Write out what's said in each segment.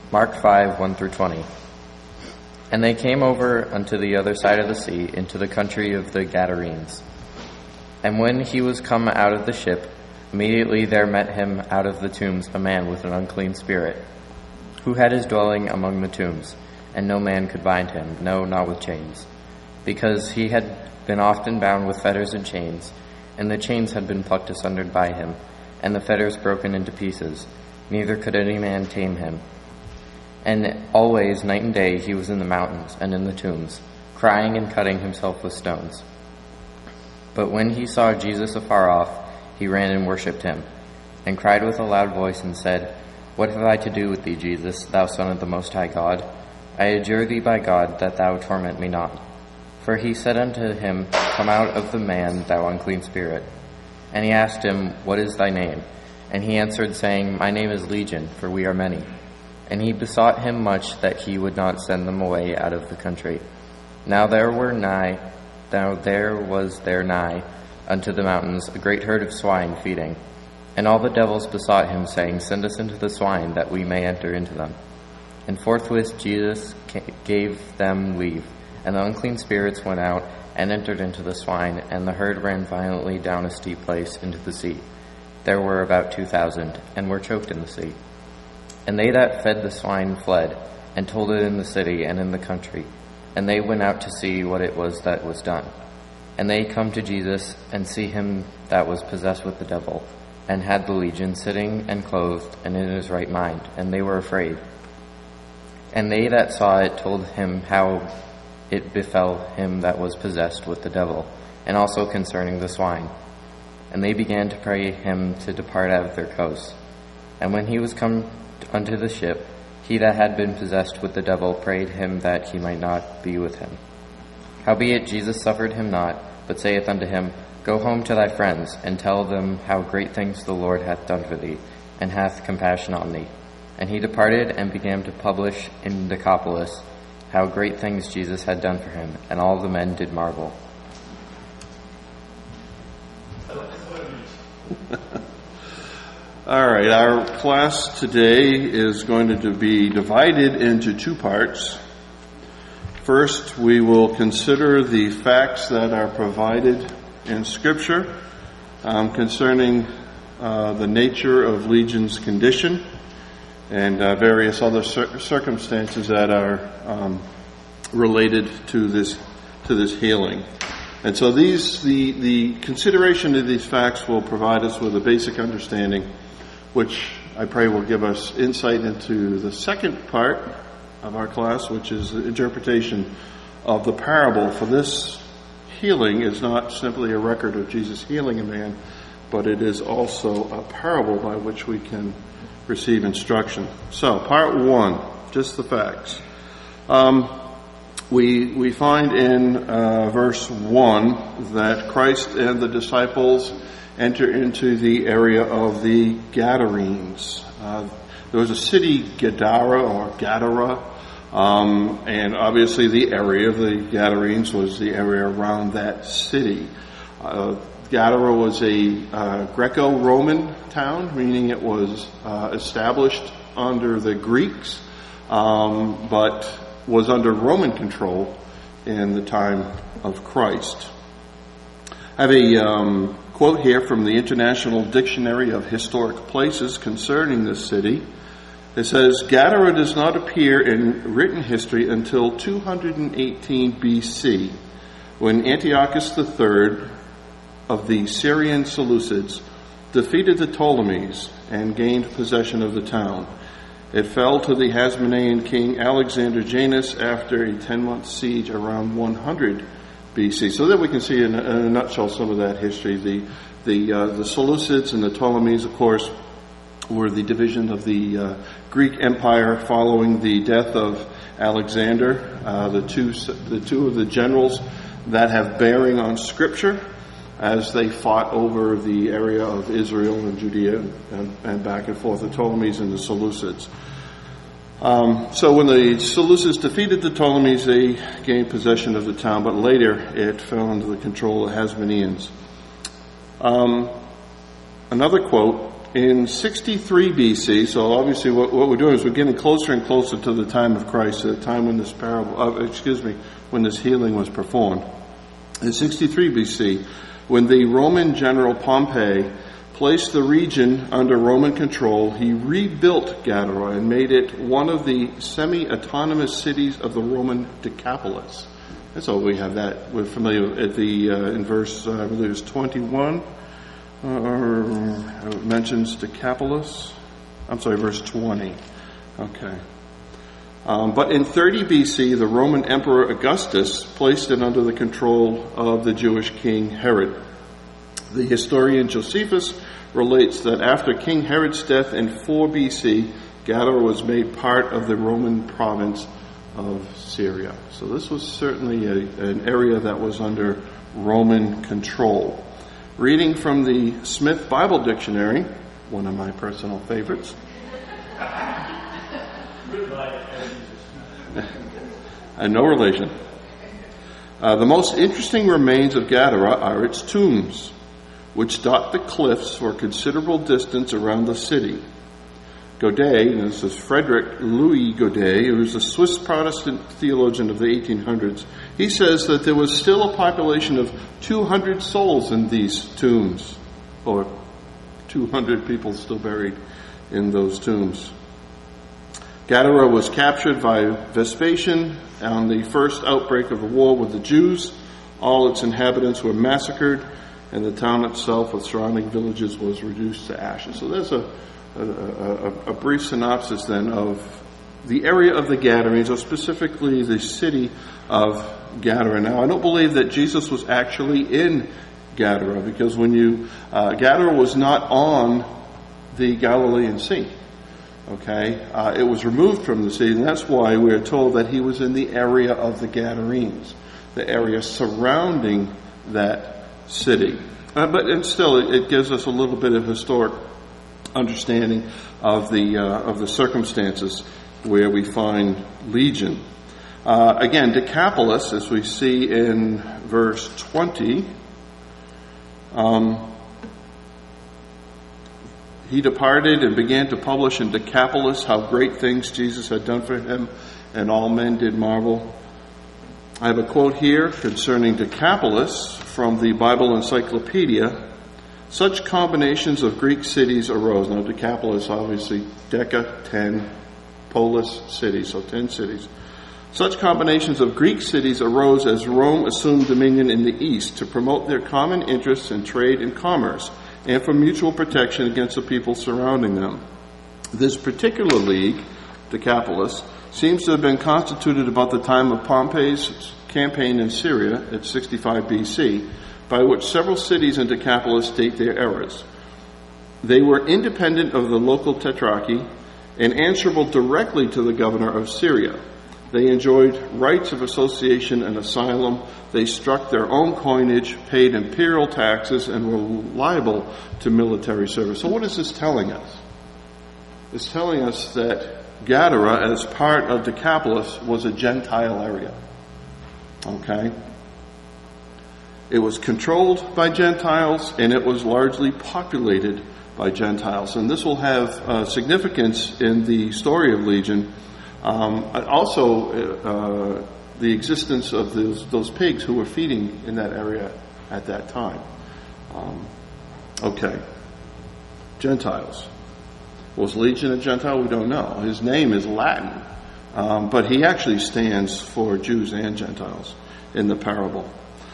Mark 5, 1 through 20. And they came over unto the other side of the sea, into the country of the Gadarenes. And when he was come out of the ship, immediately there met him out of the tombs a man with an unclean spirit, who had his dwelling among the tombs, and no man could bind him, no, not with chains, because he had been often bound with fetters and chains, and the chains had been plucked asunder by him, and the fetters broken into pieces, neither could any man tame him. And always, night and day, he was in the mountains and in the tombs, crying and cutting himself with stones. But when he saw Jesus afar off, he ran and worshipped him, and cried with a loud voice, and said, What have I to do with thee, Jesus, thou Son of the Most High God? I adjure thee by God that thou torment me not. For he said unto him, Come out of the man, thou unclean spirit. And he asked him, What is thy name? And he answered, saying, My name is Legion, for we are many. And he besought him much that he would not send them away out of the country. Now there was there nigh unto the mountains a great herd of swine feeding. And all the devils besought him, saying, Send us into the swine, that we may enter into them. And forthwith Jesus gave them leave. And the unclean spirits went out and entered into the swine, and the herd ran violently down a steep place into the sea. There were about 2,000, and were choked in the sea. And they that fed the swine fled, and told it in the city and in the country. And they went out to see what it was that was done. And they come to Jesus, and see him that was possessed with the devil, and had the legion, sitting and clothed, and in his right mind. And they were afraid. And they that saw it told him how it befell him that was possessed with the devil, and also concerning the swine. And they began to pray him to depart out of their coasts. And when he was come unto the ship, he that had been possessed with the devil prayed him that he might not be with him. Howbeit Jesus suffered him not, but saith unto him, Go home to thy friends, and tell them how great things the Lord hath done for thee, and hath compassion on thee. And he departed, and began to publish in Decapolis how great things Jesus had done for him, and all the men did marvel. All right, our class today is going to be divided into two parts. First, we will consider the facts that are provided in Scripture concerning the nature of Legion's condition and various other circumstances that are related to this healing. And so the consideration of these facts will provide us with a basic understanding, which I pray will give us insight into the second part of our class, which is the interpretation of the parable. For this healing is not simply a record of Jesus healing a man, but it is also a parable by which we can receive instruction. So, part one, just the facts. We find in verse 1 that Christ and the disciples enter into the area of the Gadarenes. There was a city, Gadara or Gadara, and obviously the area of the Gadarenes was the area around that city. Gadara was a Greco-Roman town, meaning it was established under the Greeks, but was under Roman control in the time of Christ. I have a quote here from the International Dictionary of Historic Places concerning this city. It says, Gadara does not appear in written history until 218 BC, when Antiochus III of the Syrian Seleucids defeated the Ptolemies and gained possession of the town. It fell to the Hasmonean king Alexander Janus after a 10-month siege around 100 BC. So that we can see in a nutshell some of that history. The Seleucids and the Ptolemies, of course, were the division of the Greek Empire following the death of Alexander. The two of the generals that have bearing on Scripture as they fought over the area of Israel and Judea and back and forth, the Ptolemies and the Seleucids. So when the Seleucids defeated the Ptolemies, they gained possession of the town, but later it fell under the control of the Hasmoneans. Another quote in 63 BC, so obviously what we're doing is we're getting closer and closer to the time of Christ, to the time when this when this healing was performed. In 63 BC, when the Roman general Pompey placed the region under Roman control, he rebuilt Gadara and made it one of the semi-autonomous cities of the Roman Decapolis. And so we have that. We're familiar at in verse, I believe it's 21, it mentions Decapolis. I'm sorry, verse 20. Okay. But in 30 BC, the Roman Emperor Augustus placed it under the control of the Jewish king Herod. The historian Josephus relates that after King Herod's death in 4 BC, Gadara was made part of the Roman province of Syria. So this was certainly an area that was under Roman control. Reading from the Smith Bible Dictionary, one of my personal favorites. And no relation. The most interesting remains of Gadara are its tombs, which dot the cliffs for a considerable distance around the city. Godet, and this is Frederick Louis Godet, who was a Swiss Protestant theologian of the 1800s, he says that there was still a population of 200 souls in these tombs, or 200 people still buried in those tombs. Gadara was captured by Vespasian on the first outbreak of the war with the Jews. All its inhabitants were massacred, and the town itself with surrounding villages was reduced to ashes. So there's a brief synopsis then of the area of the Gadarenes, or specifically the city of Gadara. Now, I don't believe that Jesus was actually in Gadara, because Gadara was not on the Galilean Sea. Okay, it was removed from the sea, and that's why we're told that he was in the area of the Gadarenes, the area surrounding that city. But still, it gives us a little bit of historic understanding of the circumstances where we find Legion. Again, Decapolis, as we see in verse 20, he departed and began to publish in Decapolis how great things Jesus had done for him, and all men did marvel. I have a quote here concerning Decapolis from the Bible Encyclopedia. Such combinations of Greek cities arose. Now, Decapolis, obviously, Deca, 10, polis, city, so 10 cities. Such combinations of Greek cities arose as Rome assumed dominion in the east to promote their common interests in trade and commerce, and for mutual protection against the people surrounding them. This particular league, Decapolis, seems to have been constituted about the time of Pompey's campaign in Syria at 65 BC, by which several cities in Decapolis date their eras. They were independent of the local tetrarchy and answerable directly to the governor of Syria. They enjoyed rights of association and asylum. They struck their own coinage, paid imperial taxes, and were liable to military service. So what is this telling us? It's telling us that Gadara, as part of Decapolis, was a Gentile area. Okay? It was controlled by Gentiles, and it was largely populated by Gentiles. And this will have significance in the story of Legion. Also, the existence of those pigs who were feeding in that area at that time. Okay. Gentiles. Was Legion a Gentile? We don't know. His name is Latin. But he actually stands for Jews and Gentiles in the parable.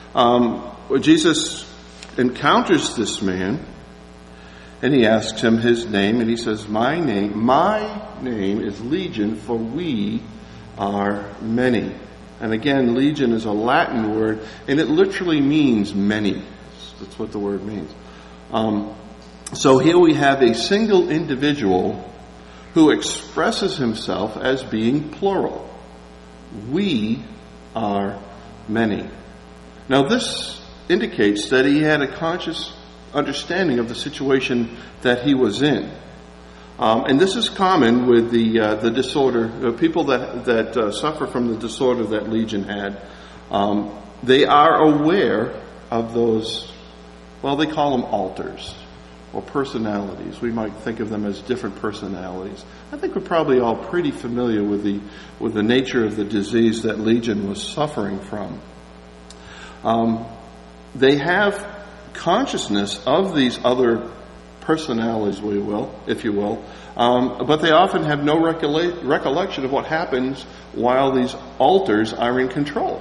Jesus encounters this man, and he asks him his name, and he says, my name is Legion, for we are many. And again, Legion is a Latin word, and it literally means many. That's what the word means. So here we have a single individual who expresses himself as being plural. We are many. Now this indicates that he had a conscious understanding of the situation that he was in. And this is common with the disorder, people that suffer from the disorder that Legion had. They are aware of those, well, they call them altars, or personalities. We might think of them as different personalities. I think we're probably all pretty familiar with the nature of the disease that Legion was suffering from. They have consciousness of these other personalities, if you will, but they often have no recollection of what happens while these alters are in control.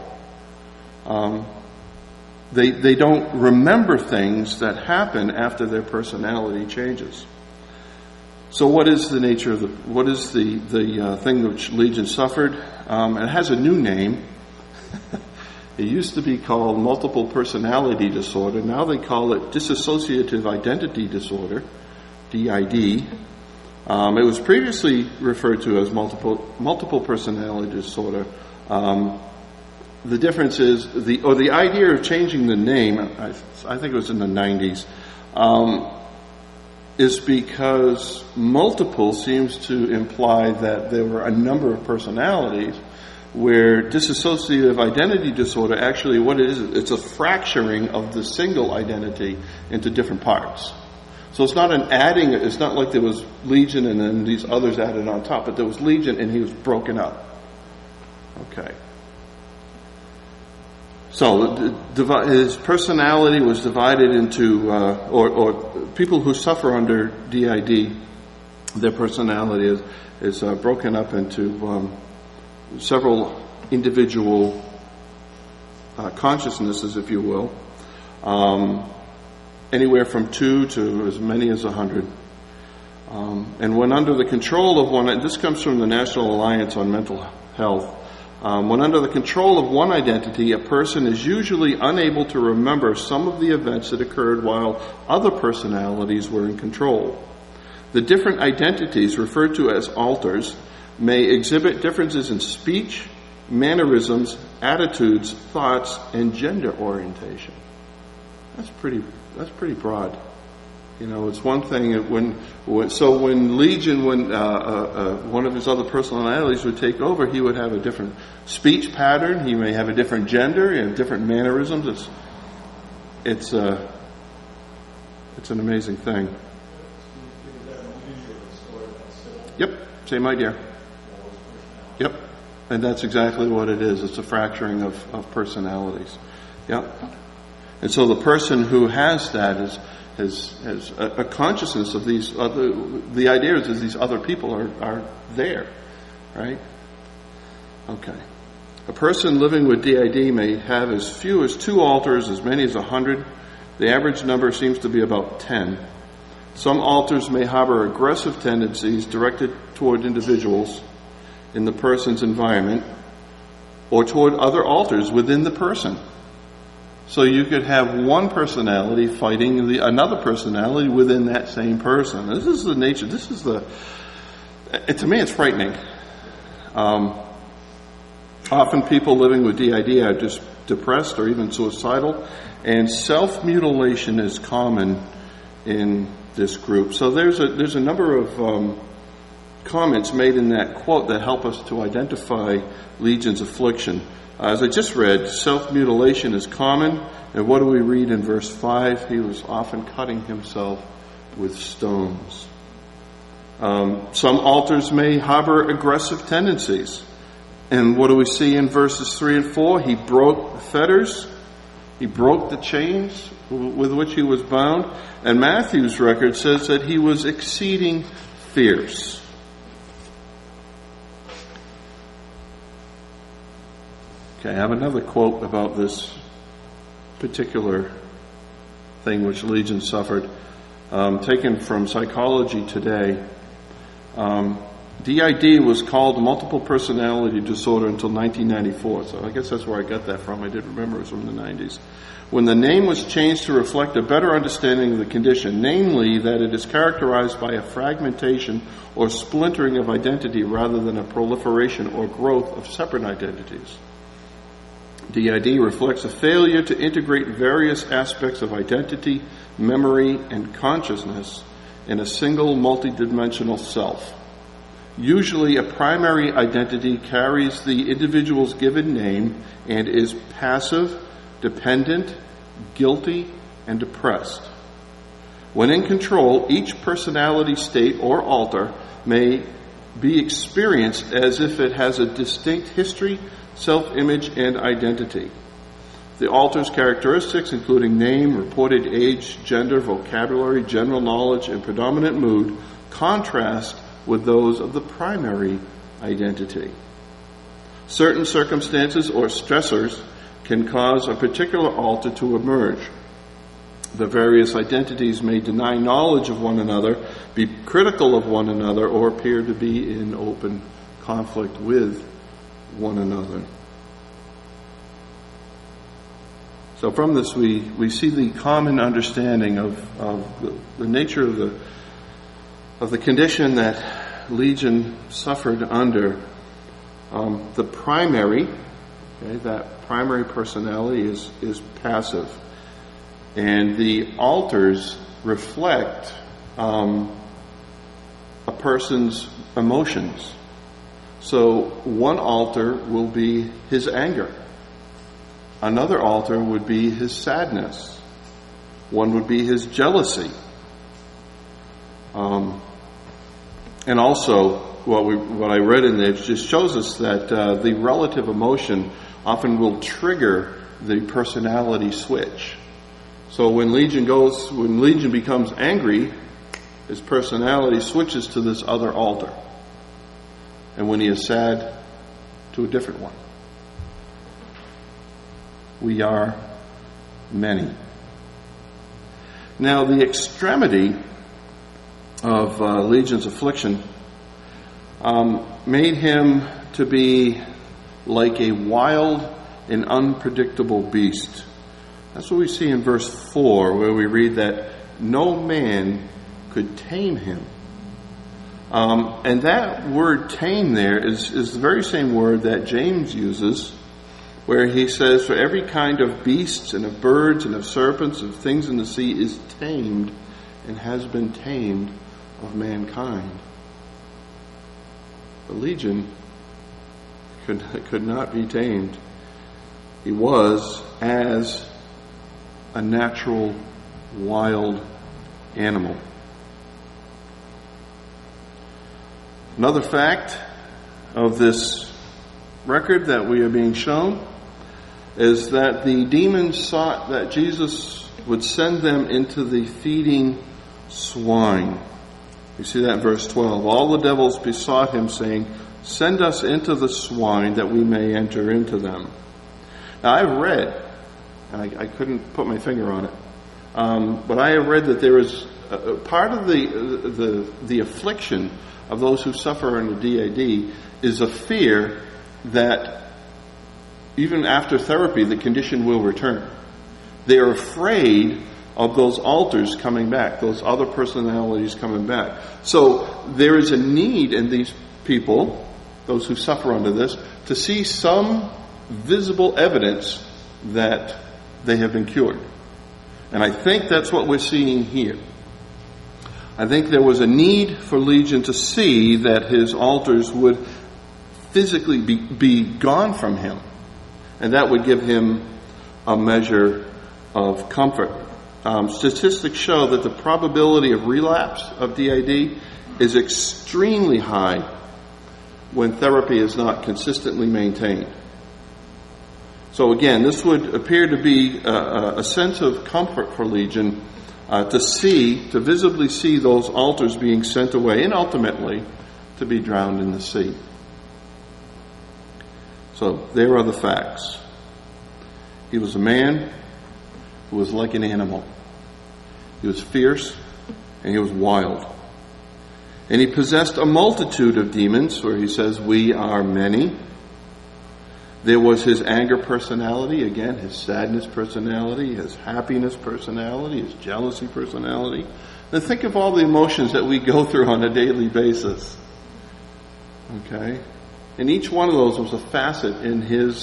They don't remember things that happen after their personality changes. So what is the nature of the thing which Legion suffered? It has a new name. It used to be called multiple personality disorder. Now they call it dissociative identity disorder, DID. It was previously referred to as multiple personality disorder. The difference is the idea of changing the name. I think it was in the 90s. Is because multiple seems to imply that there were a number of personalities, where dissociative identity disorder, actually what it is, it's a fracturing of the single identity into different parts. So it's not it's not like there was Legion and then these others added on top, but there was Legion and he was broken up. Okay. So his personality was divided into, or people who suffer under DID, their personality is broken up into several individual consciousnesses, if you will, anywhere from 2 to as many as 100. And when under the control of one, this comes from the National Alliance on Mental Health, when under the control of one identity, a person is usually unable to remember some of the events that occurred while other personalities were in control. The different identities, referred to as alters, may exhibit differences in speech, mannerisms, attitudes, thoughts, and gender orientation. That's pretty broad. You know, it's one thing when Legion, one of his other personalities would take over, he would have a different speech pattern. He may have a different gender and different mannerisms. It's an amazing thing. Yep, same idea. Yep, and that's exactly what it is. It's a fracturing of personalities. Yep. And so the person who has that has a consciousness of these other. The idea is these other people are there, right? Okay. A person living with DID may have as few as 2 alters, as many as 100. The average number seems to be about 10. Some alters may harbor aggressive tendencies directed toward individuals in the person's environment or toward other alters within the person. So you could have one personality fighting another personality within that same person. This is the nature. To me, it's frightening. Often people living with DID are just depressed or even suicidal, and self-mutilation is common in this group. So there's a number of comments made in that quote that help us to identify Legion's affliction. As I just read, self-mutilation is common, and what do we read in verse 5? He was often cutting himself with stones. Some alters may harbor aggressive tendencies, and what do we see in verses 3 and 4? He broke the fetters, he broke the chains with which he was bound, and Matthew's record says that he was exceeding fierce. Okay, I have another quote about this particular thing which Legion suffered, taken from Psychology Today. DID was called multiple personality disorder until 1994, so I guess that's where I got that from. I did remember it was from the 90s. When the name was changed to reflect a better understanding of the condition, namely that it is characterized by a fragmentation or splintering of identity rather than a proliferation or growth of separate identities. DID reflects a failure to integrate various aspects of identity, memory, and consciousness in a single multidimensional self. Usually, a primary identity carries the individual's given name and is passive, dependent, guilty, and depressed. When in control, each personality state or altar may be experienced as if it has a distinct history, self-image, and identity. The altar's characteristics, including name, reported age, gender, vocabulary, general knowledge, and predominant mood, contrast with those of the primary identity. Certain circumstances or stressors can cause a particular altar to emerge. The various identities may deny knowledge of one another, be critical of one another, or appear to be in open conflict with one another. So from this we see the common understanding of the nature of the condition that Legion suffered under. The primary, that primary personality is passive. And the altars reflect a person's emotions. So one altar will be his anger. Another altar would be his sadness. One would be his jealousy. And also, what I read in there just shows us that the relative emotion often will trigger the personality switch. So when Legion becomes angry, his personality switches to this other altar. And when he is sad, to a different one. We are many. Now, the extremity of Legion's affliction made him to be like a wild and unpredictable beast. That's what we see in verse 4, where we read that no man could tame him. And that word tame there is the very same word that James uses, where he says, for every kind of beasts and of birds and of serpents and of things in the sea is tamed and has been tamed of mankind. The Legion could not be tamed. He was as a natural wild animal. Another fact of this record that we are being shown is that the demons sought that Jesus would send them into the feeding swine. You see that in verse 12. All the devils besought him, saying, send us into the swine that we may enter into them. Now I've read, and I couldn't put my finger on it, but I have read that there is a part of the affliction of those who suffer under DID is a fear that even after therapy, the condition will return. They are afraid of those alters coming back, those other personalities coming back. So there is a need in these people, those who suffer under this, to see some visible evidence that they have been cured. And I think that's what we're seeing here. I think there was a need for Legion to see that his altars would physically be gone from him. And that would give him a measure of comfort. Statistics show that the probability of relapse of DID is extremely high when therapy is not consistently maintained. So again, this would appear to be a sense of comfort for Legion to visibly see those altars being sent away and ultimately to be drowned in the sea. So there are the facts. He was a man who was like an animal. He was fierce and he was wild. And he possessed a multitude of demons, where he says, we are many. There was his anger personality, again, his sadness personality, his happiness personality, his jealousy personality. Then think of all the emotions that we go through on a daily basis. Okay? And each one of those was a facet in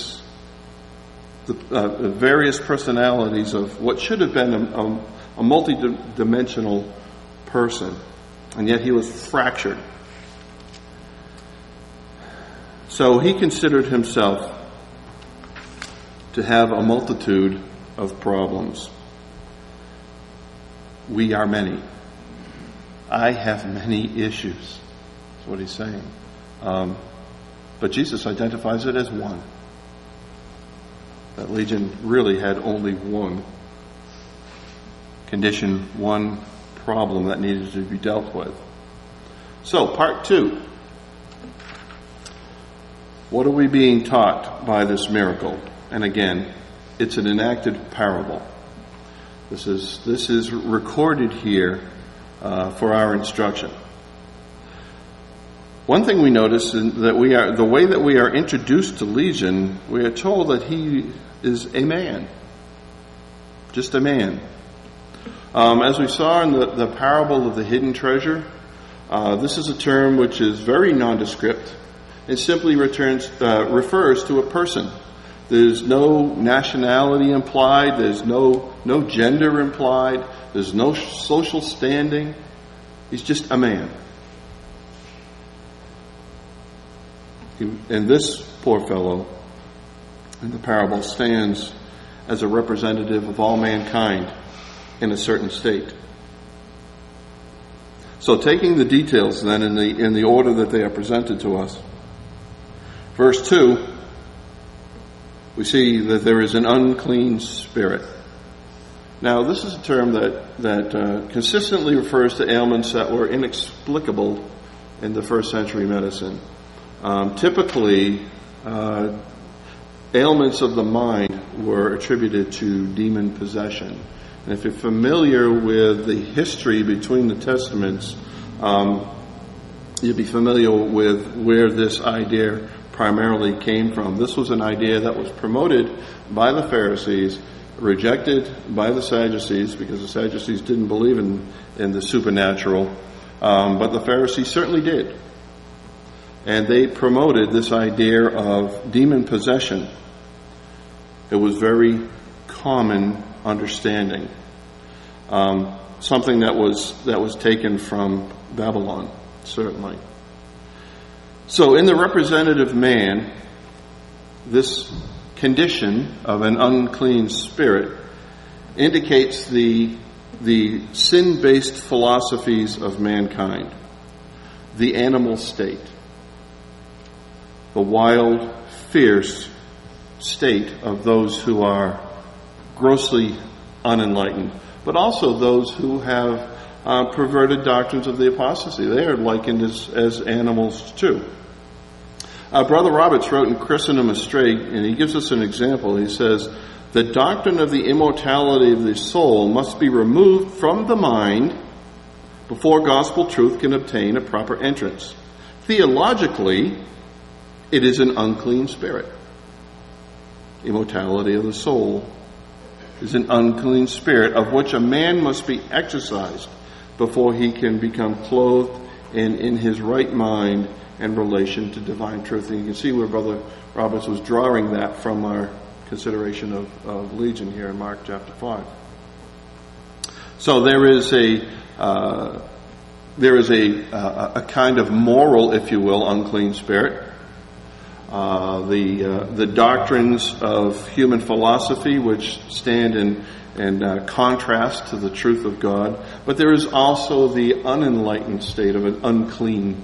the various personalities of what should have been a multi-dimensional person. And yet he was fractured. So he considered himself to have a multitude of problems. we are many. I have many issues. That's what he's saying. But Jesus identifies it as one. That legion really had only one condition, one problem that needed to be dealt with. So, part 2. What are we being taught by this miracle? And again, it's an enacted parable. This is recorded here for our instruction. One thing we notice is that the way that we are introduced to Legion, we are told that he is a man, just a man. As we saw in the parable of the hidden treasure, this is a term which is very nondescript. It simply refers to a person. There's no nationality implied. There's no gender implied. There's no social standing. He's just a man. And this poor fellow in the parable stands as a representative of all mankind in a certain state. So taking the details then in the order that they are presented to us. Verse 2, we see that there is an unclean spirit. Now, this is a term that consistently refers to ailments that were inexplicable in the first century medicine. Typically, ailments of the mind were attributed to demon possession. And if you're familiar with the history between the Testaments, you'll be familiar with where this idea primarily came from. This was an idea that was promoted by the Pharisees, rejected by the Sadducees, because the Sadducees didn't believe in the supernatural, but the Pharisees certainly did. And they promoted this idea of demon possession. It was very common understanding, something that was taken from Babylon, certainly. So in the representative man, this condition of an unclean spirit indicates the sin-based philosophies of mankind, the animal state, the wild, fierce state of those who are grossly unenlightened, but also those who have perverted doctrines of the apostasy. They are likened as animals too. Brother Roberts wrote in Christendom Astray, and he gives us an example. He says, the doctrine of the immortality of the soul must be removed from the mind before gospel truth can obtain a proper entrance. Theologically, it is an unclean spirit. Immortality of the soul is an unclean spirit of which a man must be exorcised before he can become clothed in his right mind in relation to divine truth. And you can see where Brother Roberts was drawing that from our consideration of Legion here in Mark chapter 5. So there is a kind of moral, if you will, unclean spirit. The doctrines of human philosophy, which stand in contrast to the truth of God, but there is also the unenlightened state of an uncleanness.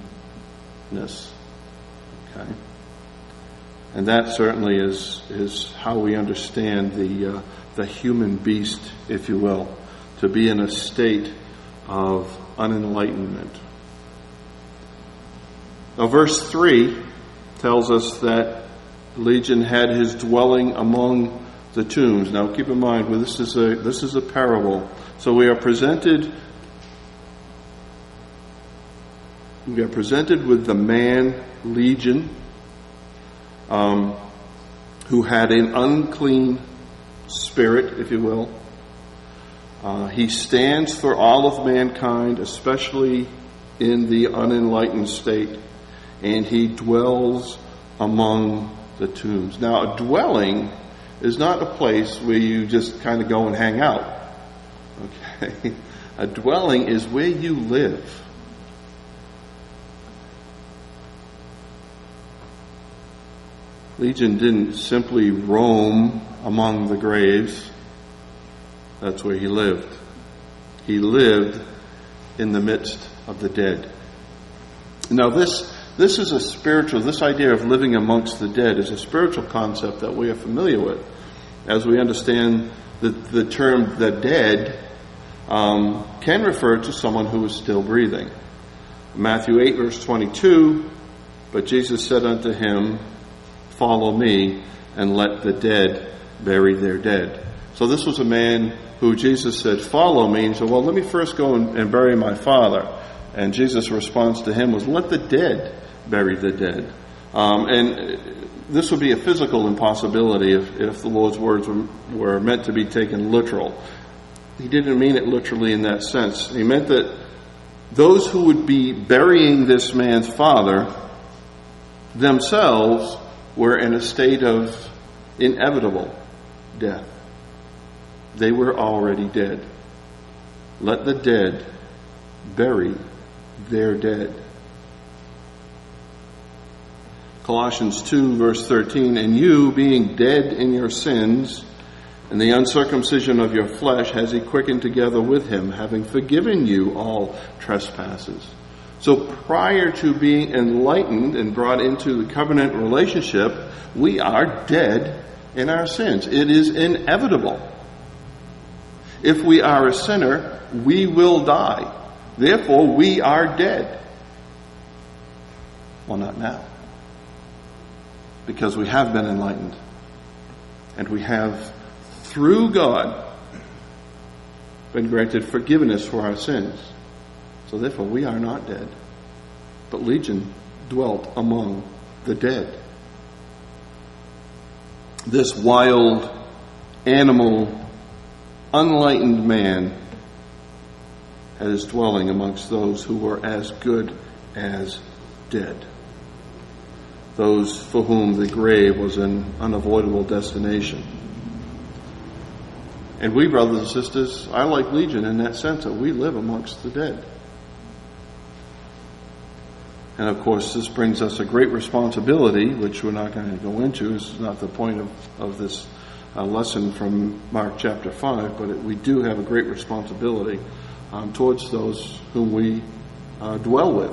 Okay, and that certainly is how we understand the human beast, if you will, to be in a state of unenlightenment. Now, verse 3 tells us that Legion had his dwelling among the tombs. Now, keep in mind, this is a parable. So we are presented with the man Legion, who had an unclean spirit, if you will. He stands for all of mankind, especially in the unenlightened state, and he dwells among the tombs. Now, a dwelling is not a place where you just kind of go and hang out. Okay? A dwelling is where you live. Legion didn't simply roam among the graves. That's where he lived. he lived in the midst of the dead. Now this is a spiritual, this idea of living amongst the dead is a spiritual concept that we are familiar with. As we understand the term the dead can refer to someone who is still breathing. Matthew 8 verse 22, but Jesus said unto him, follow me, and let the dead bury their dead. So this was a man who Jesus said, follow me. And he said, well, let me first go and bury my father. And Jesus' response to him was, let the dead bury the dead. And this would be a physical impossibility if the Lord's words were meant to be taken literal. He didn't mean it literally in that sense. He meant that those who would be burying this man's father themselves were in a state of inevitable death. They were already dead. Let the dead bury their dead. Colossians 2 verse 13, and you, being dead in your sins and the uncircumcision of your flesh, has he quickened together with him, having forgiven you all trespasses. So prior to being enlightened and brought into the covenant relationship, we are dead in our sins. It is inevitable. If we are a sinner, we will die. Therefore, we are dead. Well, not now. Because we have been enlightened. And we have, through God, been granted forgiveness for our sins. So therefore, we are not dead. But Legion dwelt among the dead. This wild, animal, unenlightened man had his dwelling amongst those who were as good as dead. Those for whom the grave was an unavoidable destination. And we, brothers and sisters, are like Legion in that sense that we live amongst the dead. And of course, this brings us a great responsibility, which we're not going to go into. This is not the point of this lesson from Mark chapter 5, but we do have a great responsibility towards those whom we dwell with.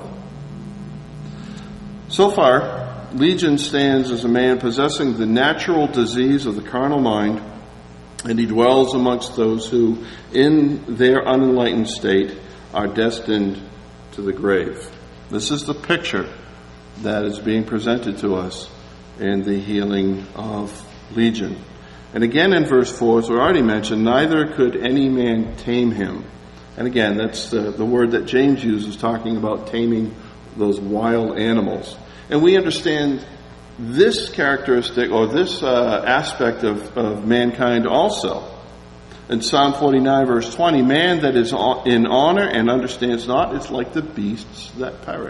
So far, Legion stands as a man possessing the natural disease of the carnal mind, and he dwells amongst those who, in their unenlightened state, are destined to the grave. This is the picture that is being presented to us in the healing of Legion. And again in verse 4, as we already mentioned, neither could any man tame him. And again, that's the word that James uses, talking about taming those wild animals. And we understand this characteristic or this aspect of mankind also. In Psalm 49 verse 20, man that is in honor and understands not is like the beasts that perish.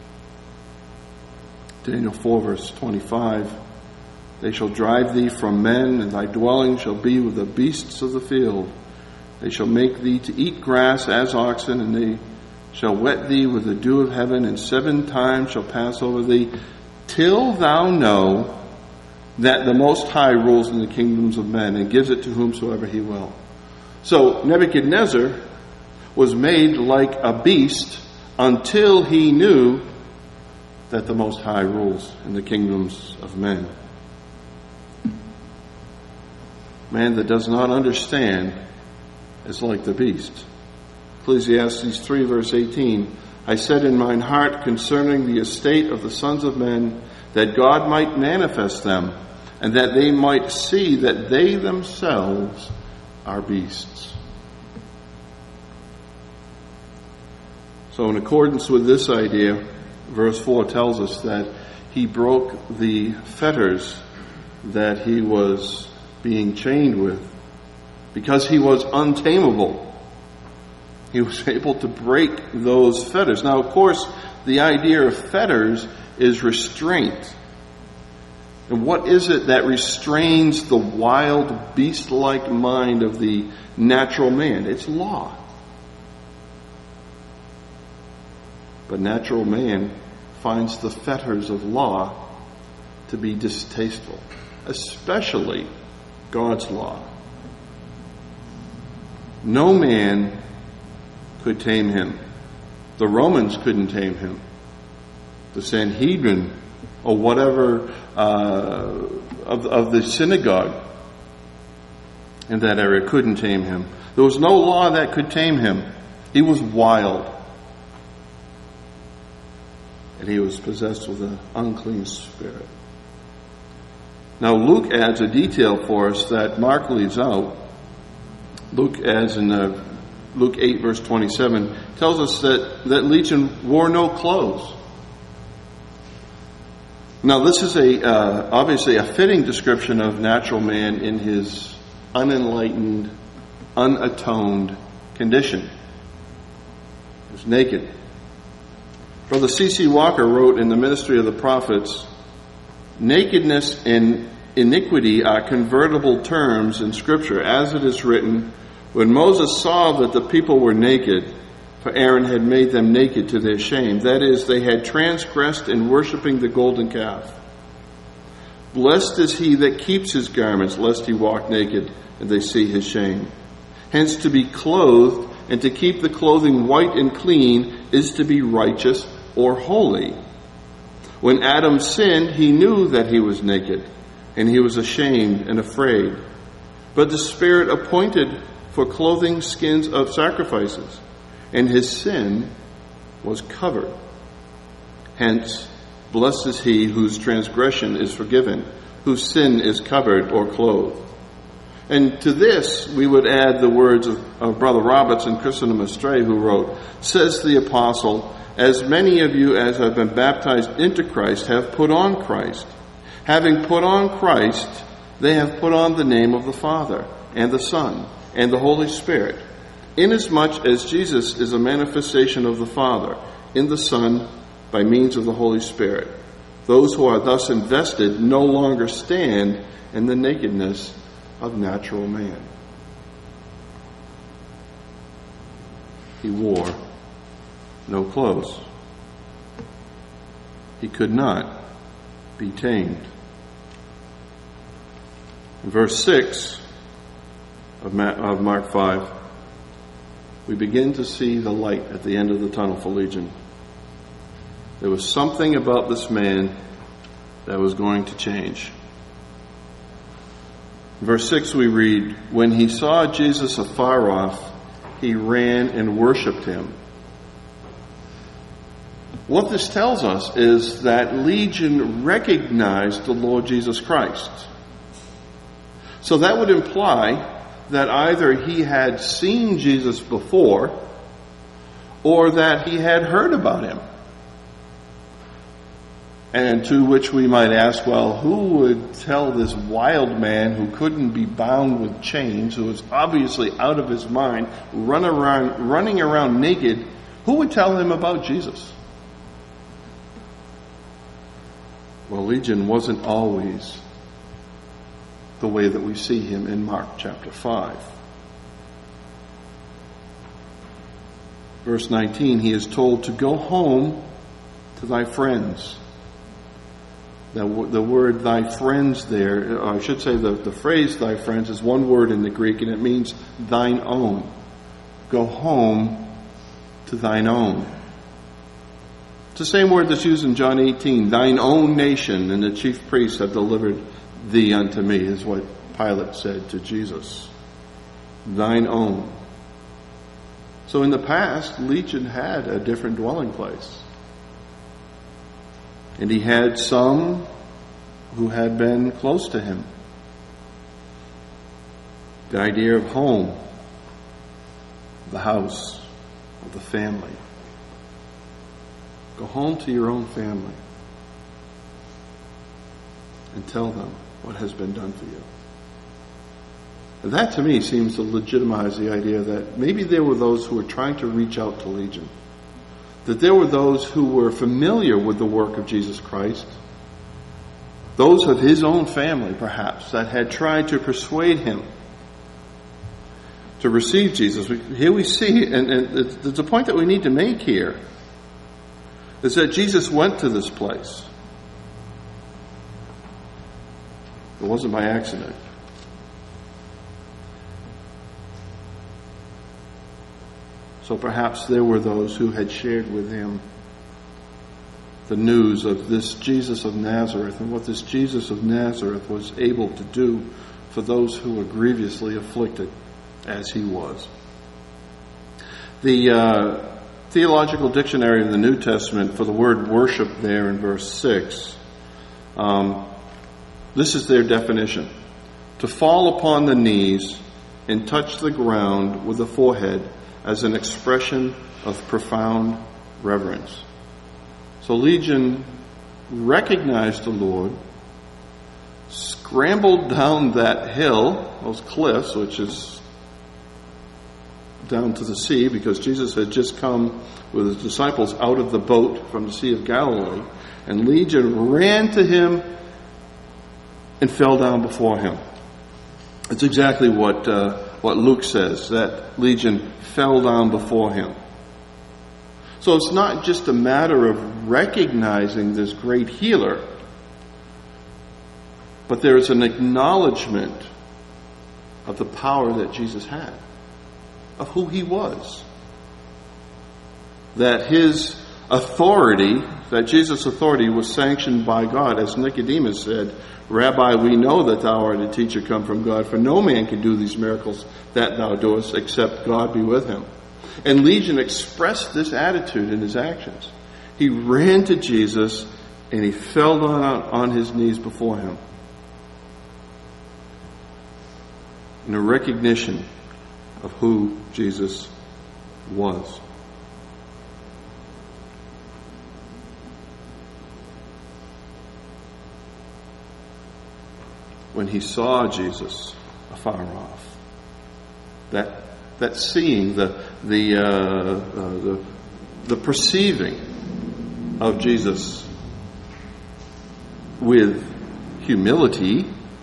Daniel 4 verse 25, they shall drive thee from men, and thy dwelling shall be with the beasts of the field. They shall make thee to eat grass as oxen, and they shall wet thee with the dew of heaven, and 7 times shall pass over thee, till thou know that the Most High rules in the kingdoms of men, and gives it to whomsoever he will. So Nebuchadnezzar was made like a beast until he knew that the Most High rules in the kingdoms of men. Man that does not understand is like the beast. Ecclesiastes 3 verse 18, I said in mine heart concerning the estate of the sons of men, that God might manifest them, and that they might see that they themselves are beasts. So in accordance with this idea, verse 4 tells us that he broke the fetters that he was being chained with. Because he was untamable, he was able to break those fetters. Now, of course, the idea of fetters is restraint. And what is it that restrains the wild, beast-like mind of the natural man? It's law. But natural man finds the fetters of law to be distasteful, especially God's law. No man could tame him. The Romans couldn't tame him. The Sanhedrin, or whatever, of the synagogue in that area couldn't tame him. There was no law that could tame him. He was wild. And he was possessed with an unclean spirit. Now Luke adds a detail for us that Mark leaves out. Luke adds in Luke 8 verse 27, tells us that Legion wore no clothes. Now this is obviously a fitting description of natural man in his unenlightened, unatoned condition. He was naked. Brother C.C. Walker wrote in the Ministry of the Prophets, nakedness and iniquity are convertible terms in Scripture, as it is written, when Moses saw that the people were naked, for Aaron had made them naked to their shame. That is, they had transgressed in worshiping the golden calf. Blessed is he that keeps his garments, lest he walk naked and they see his shame. Hence to be clothed and to keep the clothing white and clean is to be righteous or holy. When Adam sinned, he knew that he was naked, and he was ashamed and afraid. But the Spirit appointed for clothing skins of sacrifices, and his sin was covered. Hence, blessed is he whose transgression is forgiven, whose sin is covered or clothed. And to this, we would add the words of Brother Roberts in Christendom Astray, who wrote, says the apostle, as many of you as have been baptized into Christ have put on Christ. Having put on Christ, they have put on the name of the Father, and the Son, and the Holy Spirit, inasmuch as Jesus is a manifestation of the Father in the Son by means of the Holy Spirit. Those who are thus invested no longer stand in the nakedness of natural man. He wore no clothes. He could not be tamed. In verse 6 of Mark 5, we begin to see the light at the end of the tunnel for Legion. There was something about this man that was going to change. In verse 6 we read, when he saw Jesus afar off, he ran and worshipped him. What this tells us is that Legion recognized the Lord Jesus Christ. So that would imply that either he had seen Jesus before or that he had heard about him. And to which we might ask, well, who would tell this wild man who couldn't be bound with chains, who was obviously out of his mind, running around naked, who would tell him about Jesus? Well, Legion wasn't always the way that we see him in Mark chapter 5. Verse 19, he is told to go home to thy friends. Now, the word thy friends there, or I should say the phrase thy friends is one word in the Greek, and it means thine own. Go home to thine own. It's the same word that's used in John 18, thine own nation and the chief priests have delivered thee unto me, is what Pilate said to Jesus. Thine own. So in the past, Legion had a different dwelling place. And he had some who had been close to him. The idea of home, the house, of the family. Go home to your own family and tell them what has been done for you. And that to me seems to legitimize the idea that maybe there were those who were trying to reach out to Legion. That there were those who were familiar with the work of Jesus Christ. Those of his own family, perhaps, that had tried to persuade him to receive Jesus. Here we see, and there's a point that we need to make here, is that Jesus went to this place. It wasn't by accident. So perhaps there were those who had shared with him the news of this Jesus of Nazareth and what this Jesus of Nazareth was able to do for those who were grievously afflicted as he was. The Theological Dictionary of the New Testament for the word worship there in verse 6, this is their definition: to fall upon the knees and touch the ground with the forehead as an expression of profound reverence. So Legion recognized the Lord, scrambled down that hill, those cliffs, which is down to the sea, because Jesus had just come with his disciples out of the boat from the Sea of Galilee, and Legion ran to him and fell down before him. It's exactly what Luke says, that Legion fell down before him. So it's not just a matter of recognizing this great healer, but there is an acknowledgement of the power that Jesus had, of who he was. That his authority, that Jesus' authority was sanctioned by God. As Nicodemus said, "Rabbi, we know that thou art a teacher come from God, for no man can do these miracles that thou doest except God be with him." And Legion expressed this attitude in his actions. He ran to Jesus and he fell down on his knees before him in a recognition of who Jesus was. When he saw Jesus afar off, that seeing, the perceiving of Jesus with humility,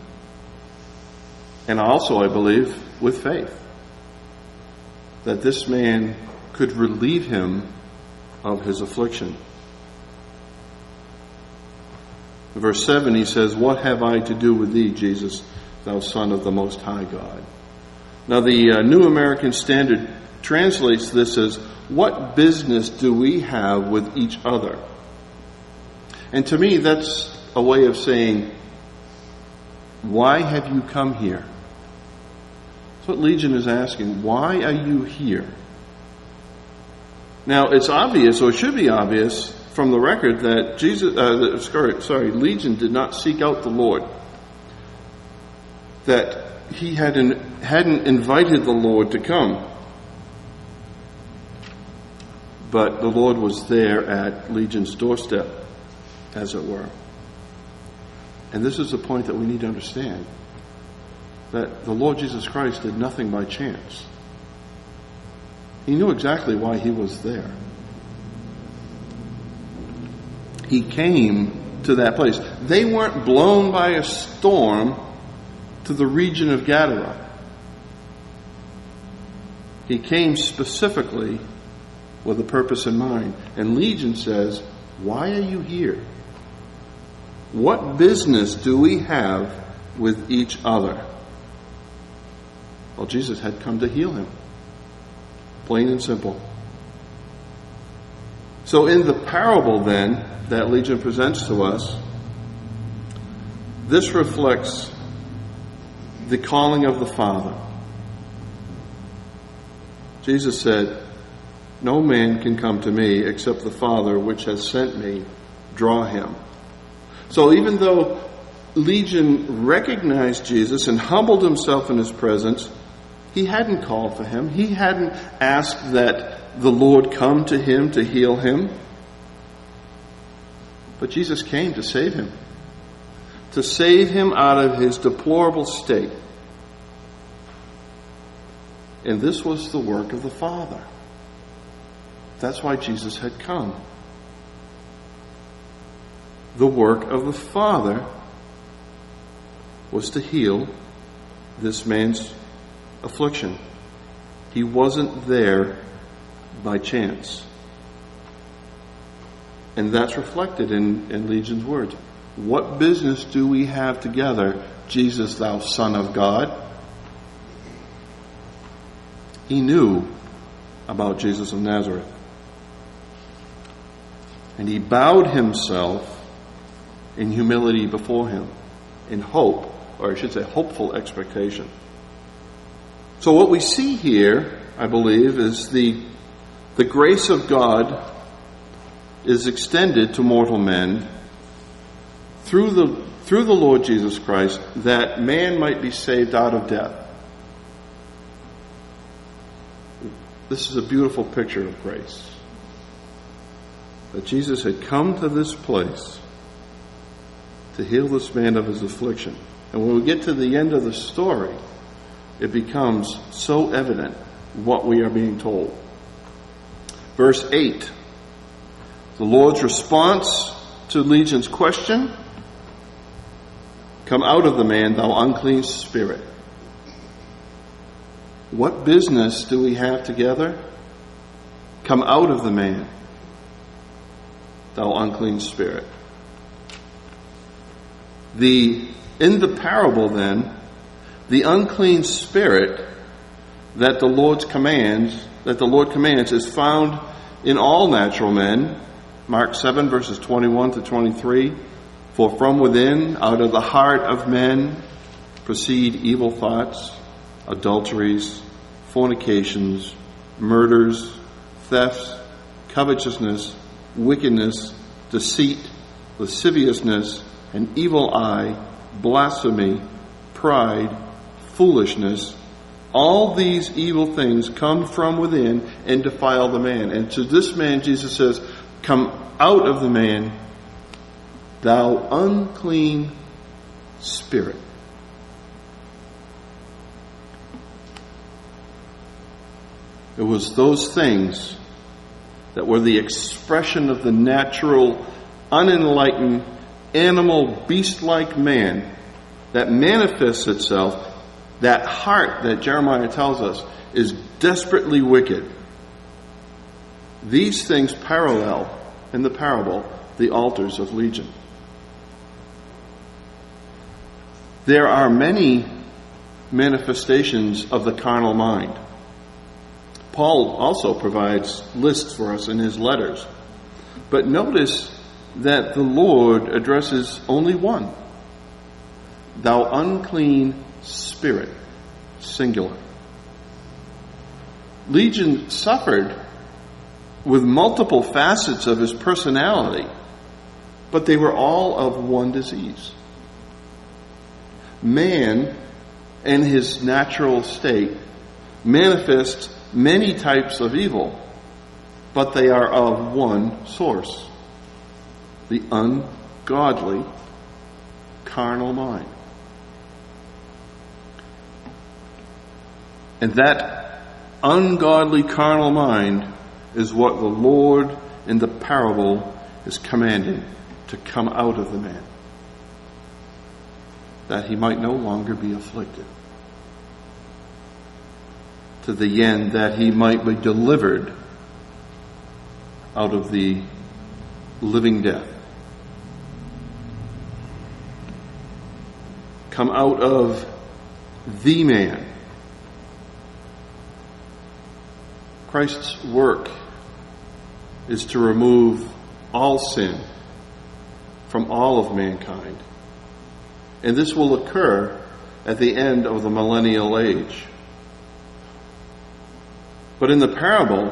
and also, I believe, with faith, that this man could relieve him of his affliction. In verse 7 he says, "What have I to do with thee, Jesus, thou Son of the Most High God?" Now the New American Standard translates this as, "What business do we have with each other?" And to me that's a way of saying, why have you come here? That's what Legion is asking. Why are you here? Now it's obvious, or it should be obvious, from the record that Legion did not seek out the Lord. That he hadn't invited the Lord to come. But the Lord was there at Legion's doorstep, as it were. And this is the point that we need to understand. That the Lord Jesus Christ did nothing by chance. He knew exactly why he was there. He came to that place. They weren't blown by a storm to the region of Gadara. He came specifically with a purpose in mind. And Legion says, why are you here? What business do we have with each other? Well, Jesus had come to heal him. Plain and simple. So in the parable then that Legion presents to us, this reflects the calling of the Father. Jesus said, "No man can come to me except the Father which has sent me draw him." So even though Legion recognized Jesus and humbled himself in his presence, he hadn't called for him. He hadn't asked that the Lord come to him to heal him. But Jesus came to save him. To save him out of his deplorable state. And this was the work of the Father. That's why Jesus had come. The work of the Father was to heal this man's affliction. He wasn't there by chance. And that's reflected in Legion's words. What business do we have together, Jesus, thou Son of God? He knew about Jesus of Nazareth. And he bowed himself in humility before him, in hope, or I should say hopeful expectation. So what we see here, I believe, is the grace of God is extended to mortal men through the Lord Jesus Christ, that man might be saved out of death. This is a beautiful picture of grace. That Jesus had come to this place to heal this man of his affliction. And when we get to the end of the story, it becomes so evident what we are being told. Verse 8, the Lord's response to Legion's question: "Come out of the man, thou unclean spirit." What business do we have together? Come out of the man, thou unclean spirit. In the parable then, the unclean spirit that the Lord commands is found in all natural men. Mark 7 verses 21 to 23. "For from within, out of the heart of men, proceed evil thoughts, adulteries, fornications, murders, thefts, covetousness, wickedness, deceit, lasciviousness, an evil eye, blasphemy, pride, foolishness. All these evil things come from within and defile the man." And to this man, Jesus says, "Come out of the man, thou unclean spirit." It was those things that were the expression of the natural, unenlightened, animal, beast-like man that manifests itself. That heart that Jeremiah tells us is desperately wicked. These things parallel, in the parable, the altars of Legion. There are many manifestations of the carnal mind. Paul also provides lists for us in his letters. But notice that the Lord addresses only one. Thou unclean spirit, singular. Legion suffered with multiple facets of his personality, but they were all of one disease. Man, in his natural state, manifests many types of evil, but they are of one source: the ungodly carnal mind. And that ungodly carnal mind is what the Lord in the parable is commanding to come out of the man, that he might no longer be afflicted, to the end that he might be delivered out of the living death. Come out of the man. Christ's work is to remove all sin from all of mankind. And this will occur at the end of the millennial age. But in the parable,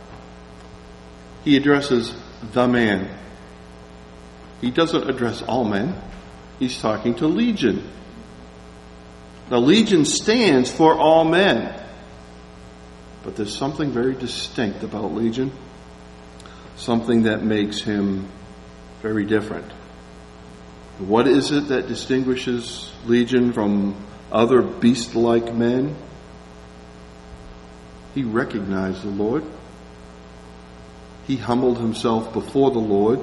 he addresses the man. He doesn't address all men. He's talking to Legion. Now, Legion stands for all men. But there's something very distinct about Legion. Something that makes him very different. What is it that distinguishes Legion from other beast-like men? He recognized the Lord. He humbled himself before the Lord.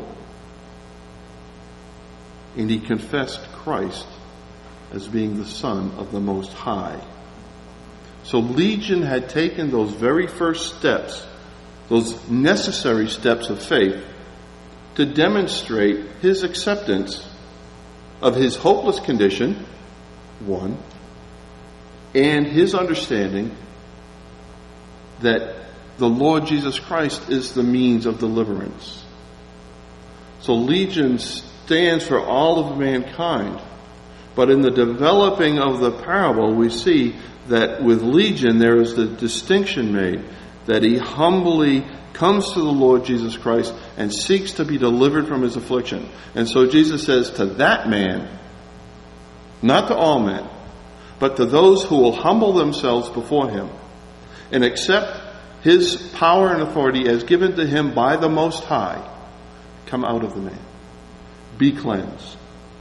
And he confessed Christ as being the Son of the Most High. So Legion had taken those very first steps, those necessary steps of faith, to demonstrate his acceptance of his hopeless condition, one, and his understanding that the Lord Jesus Christ is the means of deliverance. So Legion stands for all of mankind. But in the developing of the parable, we see that with Legion there is the distinction made that he humbly comes to the Lord Jesus Christ and seeks to be delivered from his affliction. And so Jesus says to that man, not to all men, but to those who will humble themselves before him and accept his power and authority as given to him by the Most High, come out of the man. Be cleansed.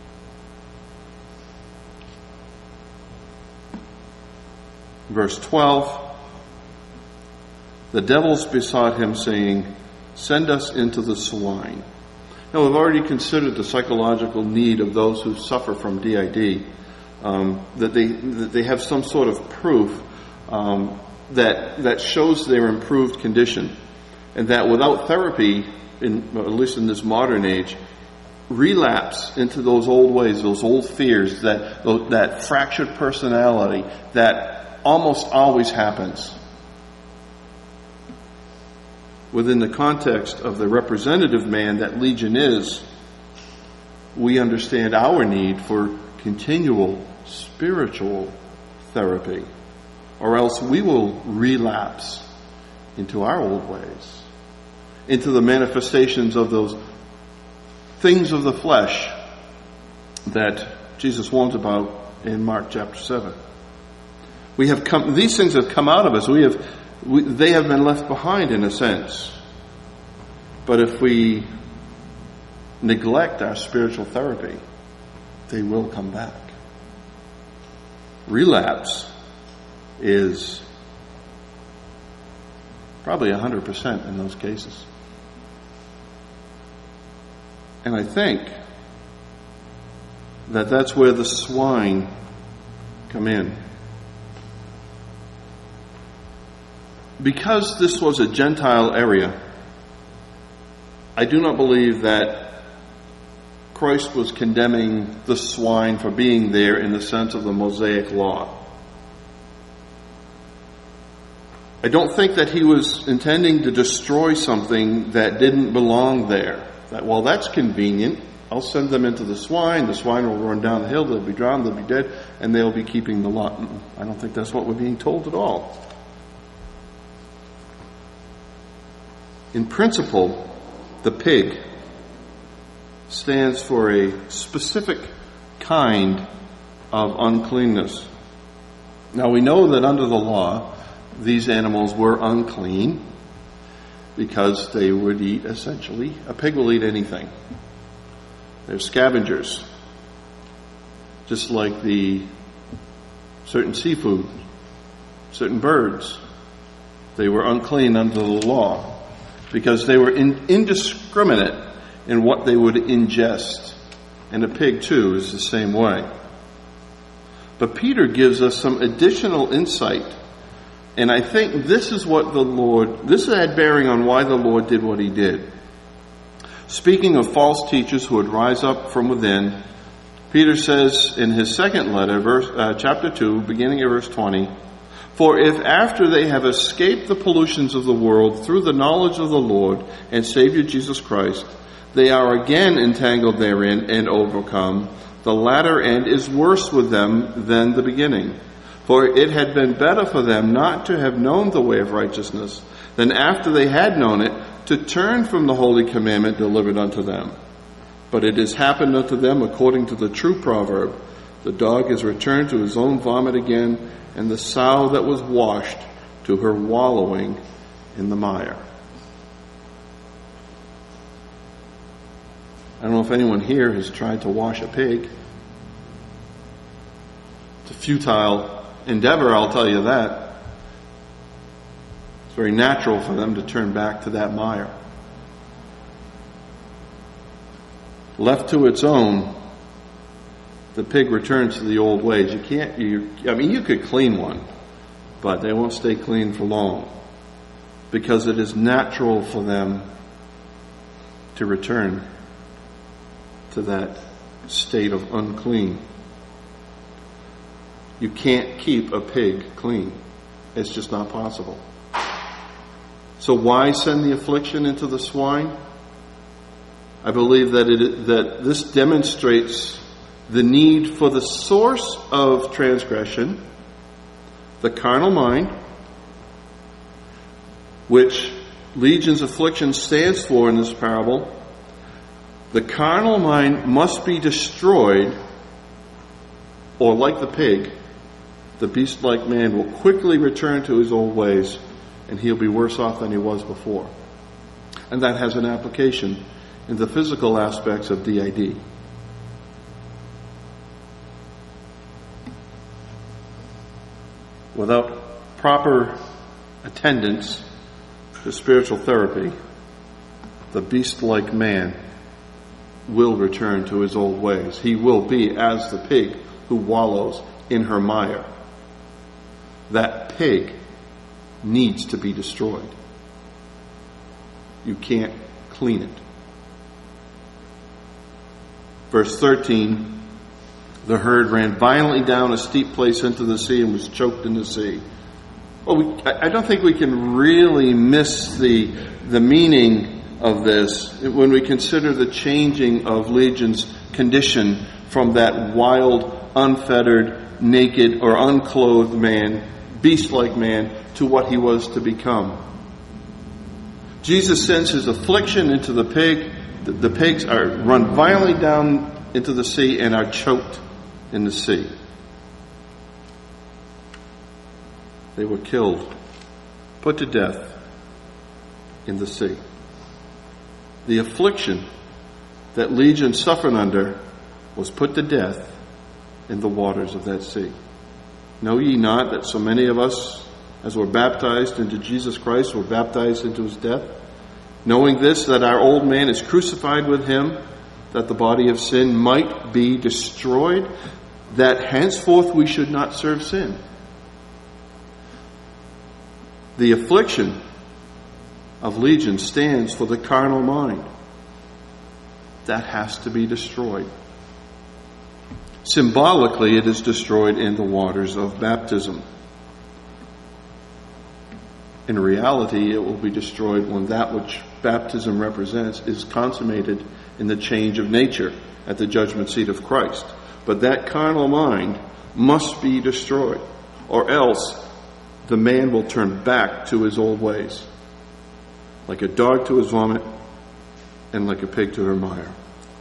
Verse 12, the devils besought him, saying, send us into the swine. Now, we've already considered the psychological need of those who suffer from DID, that they have some sort of proof that shows their improved condition, and that without therapy, at least in this modern age, relapse into those old ways, those old fears, that fractured personality that almost always happens. Within the context of the representative man that Legion is, we understand our need for continual spiritual therapy, or else we will relapse into our old ways, into the manifestations of those things of the flesh that Jesus warns about in Mark chapter 7. These things have come out of us. They have been left behind in a sense. But if we neglect our spiritual therapy, they will come back. Relapse is probably 100% in those cases. And I think that that's where the swine come in. Because this was a Gentile area, I do not believe that Christ was condemning the swine for being there in the sense of the Mosaic law. I don't think that he was intending to destroy something that didn't belong there. That, well, that's convenient. I'll send them into the swine will run down the hill, they'll be drowned, they'll be dead, and they'll be keeping the lot. I don't think that's what we're being told at all. In principle, the pig stands for a specific kind of uncleanness. Now we know that under the law, these animals were unclean because they would eat, essentially, a pig will eat anything. They're scavengers, just like the certain seafood, certain birds. They were unclean under the law because they were indiscriminate in what they would ingest. And a pig, too, is the same way. But Peter gives us some additional insight. And I think this had bearing on why the Lord did what he did. Speaking of false teachers who would rise up from within, Peter says in his second letter, chapter 2, beginning at verse 20, for if after they have escaped the pollutions of the world through the knowledge of the Lord and Savior Jesus Christ, they are again entangled therein and overcome, the latter end is worse with them than the beginning. For it had been better for them not to have known the way of righteousness than after they had known it to turn from the holy commandment delivered unto them. But it has happened unto them according to the true proverb, the dog is returned to his own vomit again, and the sow that was washed to her wallowing in the mire. I don't know if anyone here has tried to wash a pig. It's a futile endeavor, I'll tell you that. It's very natural for them to turn back to that mire. Left to its own, the pig returns to the old ways. You could clean one, but they won't stay clean for long because it is natural for them to return to that state of unclean. You can't keep a pig clean. It's just not possible. So why send the affliction into the swine? I believe that this demonstrates the need for the source of transgression, the carnal mind, which Legion's affliction stands for in this parable. The carnal mind must be destroyed, or like the pig, the beast-like man will quickly return to his old ways, and he'll be worse off than he was before. And that has an application in the physical aspects of DID. Without proper attendance to spiritual therapy, the beast-like man will return to his old ways. He will be as the pig who wallows in her mire. That pig needs to be destroyed. You can't clean it. Verse 13, the herd ran violently down a steep place into the sea and was choked in the sea. Well, I don't think we can really miss the meaning of this when we consider the changing of Legion's condition from that wild, unfettered, naked, or unclothed man, beast-like man, to what he was to become. Jesus sends his affliction into the pig. The pigs are run violently down into the sea and are choked in the sea. They were killed, put to death in the sea. The affliction that Legion suffered under was put to death in the waters of that sea. Know ye not that so many of us, as were baptized into Jesus Christ, were baptized into his death? Knowing this, that our old man is crucified with him, that the body of sin might be destroyed, that henceforth we should not serve sin. The affliction of Legion stands for the carnal mind. That has to be destroyed. Symbolically, it is destroyed in the waters of baptism. In reality, it will be destroyed when that which baptism represents is consummated in the change of nature at the judgment seat of Christ. But that carnal mind must be destroyed, or else the man will turn back to his old ways, like a dog to his vomit and like a pig to her mire.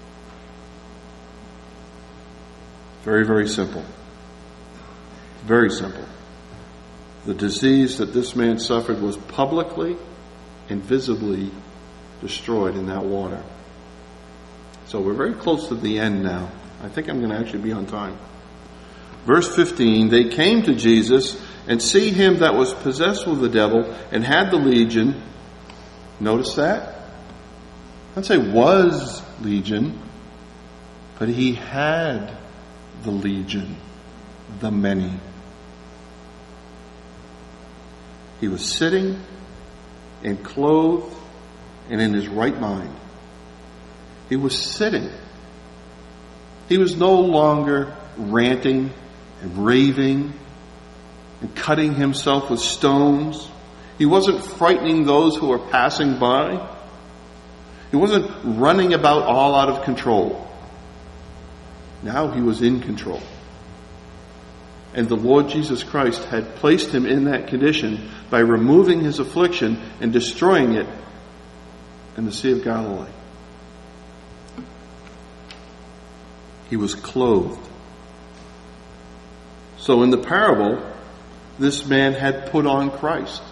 Very, very simple. Very simple. The disease that this man suffered was publicly and visibly destroyed in that water. So we're very close to the end now. I think I'm going to actually be on time. Verse 15, they came to Jesus and see him that was possessed with the devil and had the legion. Notice that? I'd say was legion, but he had the legion, the many. He was sitting and clothed and in his right mind. He was sitting. He was no longer ranting and raving and cutting himself with stones. He wasn't frightening those who were passing by. He wasn't running about all out of control. Now he was in control. And the Lord Jesus Christ had placed him in that condition by removing his affliction and destroying it in the Sea of Galilee. He was clothed. So in the parable, this man had put on Christ.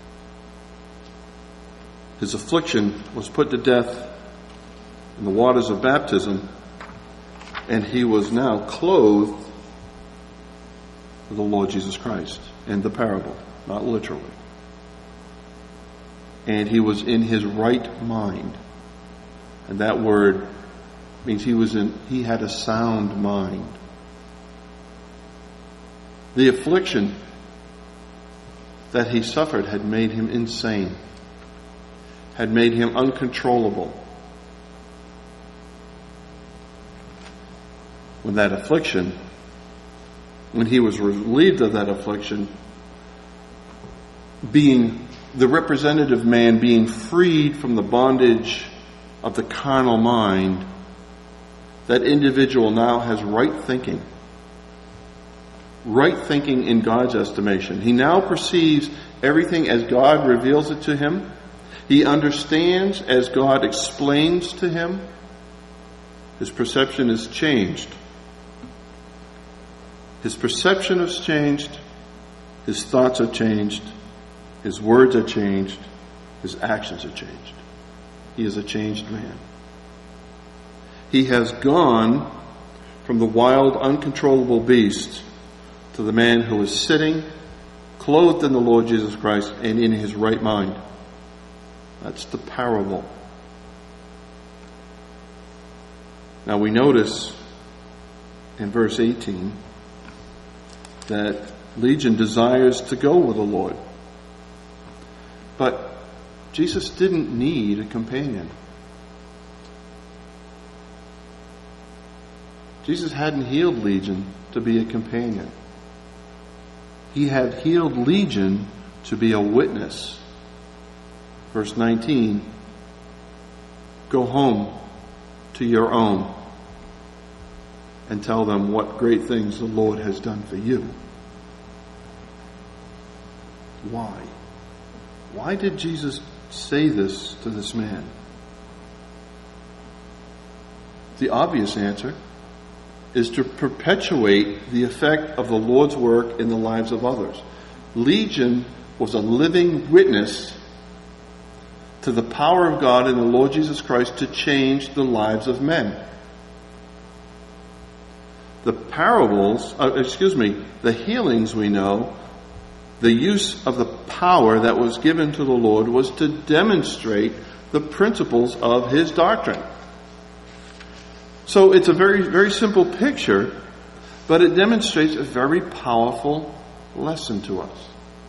His affliction was put to death in the waters of baptism, and he was now clothed with the Lord Jesus Christ in the parable, not literally. And he was in his right mind. And that word means he had a sound mind. The affliction that he suffered had made him insane, had made him uncontrollable. When he was relieved of that affliction, being the representative man being freed from the bondage of the carnal mind, that individual now has right thinking. Right thinking in God's estimation. He now perceives everything as God reveals it to him. He understands as God explains to him. His perception is changed. His perception has changed. His thoughts are changed. His words are changed. His actions are changed. He is a changed man. He has gone from the wild, uncontrollable beast to the man who is sitting, clothed in the Lord Jesus Christ and in his right mind. That's the parable. Now we notice in verse 18 that Legion desires to go with the Lord. But Jesus didn't need a companion. Jesus hadn't healed Legion to be a companion. He had healed Legion to be a witness. Verse 19, go home to your own and tell them what great things the Lord has done for you. Why? Why did Jesus say this to this man? The obvious answer is to perpetuate the effect of the Lord's work in the lives of others. Legion was a living witness to the power of God in the Lord Jesus Christ to change the lives of men. The parables, the healings we know, the use of the power that was given to the Lord was to demonstrate the principles of his doctrine. So it's a very, very simple picture, but it demonstrates a very powerful lesson to us.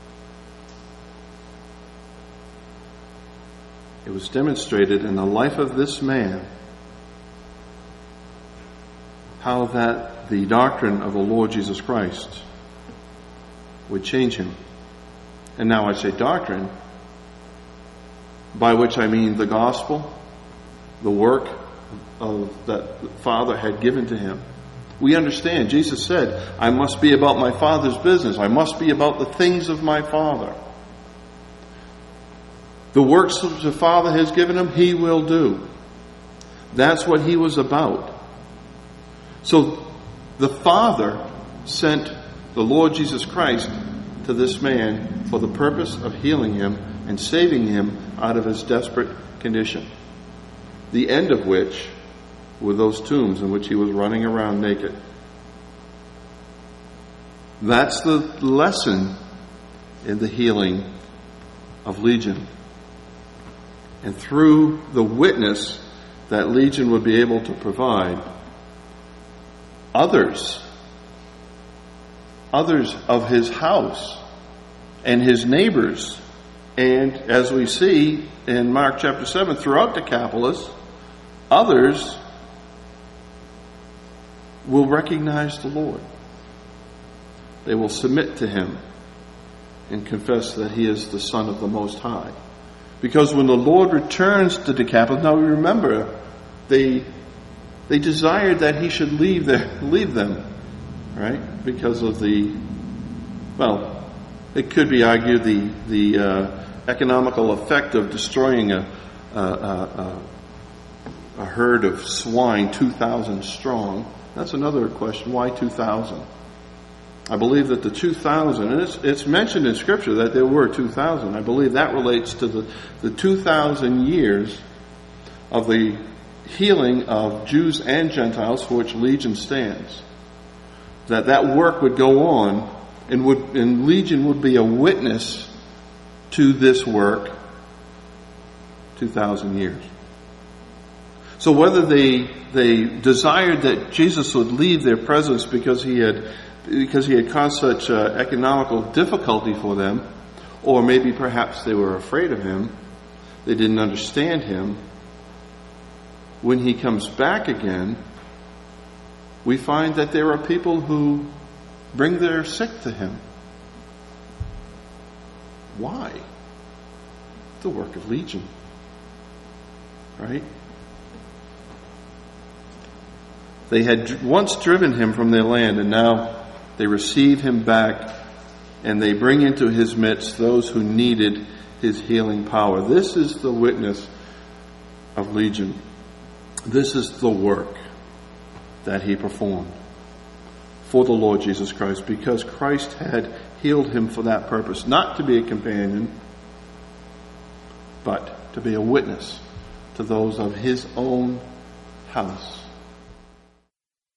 It was demonstrated in the life of this man how that the doctrine of the Lord Jesus Christ would change him. And now I say doctrine, by which I mean the gospel, the work that the Father had given to him. We understand, Jesus said, I must be about my Father's business. I must be about the things of my Father. The works that the Father has given him, he will do. That's what he was about. So the Father sent the Lord Jesus Christ to this man for the purpose of healing him and saving him out of his desperate condition. The end of which were those tombs in which he was running around naked. That's the lesson in the healing of Legion. And through the witness that Legion would be able to provide, others of his house and his neighbors, and as we see in Mark chapter 7, throughout Decapolis, others will recognize the Lord. They will submit to him and confess that he is the Son of the Most High. Because when the Lord returns to Decapolis, now remember, they desired that he should leave them, right? Because of it could be argued the economical effect of destroying a herd of swine 2,000 strong. That's another question. Why 2,000? I believe that the 2,000, and it's mentioned in Scripture that there were 2,000. I believe that relates to the 2,000 years of the healing of Jews and Gentiles for which Legion stands. That work would go on, and Legion would be a witness to this work 2,000 years. So whether they desired that Jesus would leave their presence because he had caused such economical difficulty for them, or maybe perhaps they were afraid of him, they didn't understand him, when he comes back again, we find that there are people who bring their sick to him. Why? the work of Legion. Right? They had once driven him from their land, and now they receive him back, and they bring into his midst those who needed his healing power. This is the witness of Legion. This is the work that he performed for the Lord Jesus Christ, because Christ had healed him for that purpose, not to be a companion, but to be a witness to those of his own house.